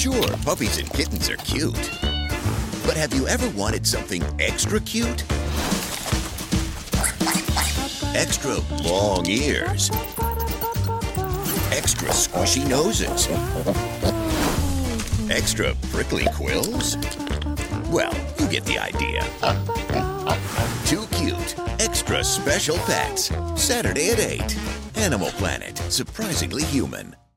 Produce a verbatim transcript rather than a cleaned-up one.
Sure, puppies and kittens are cute. But have you ever wanted something extra cute? Extra long ears. Extra squishy noses. Extra prickly quills? Well, you get the idea. Too cute. Extra special pets. Saturday at eight. Animal Planet. Surprisingly human.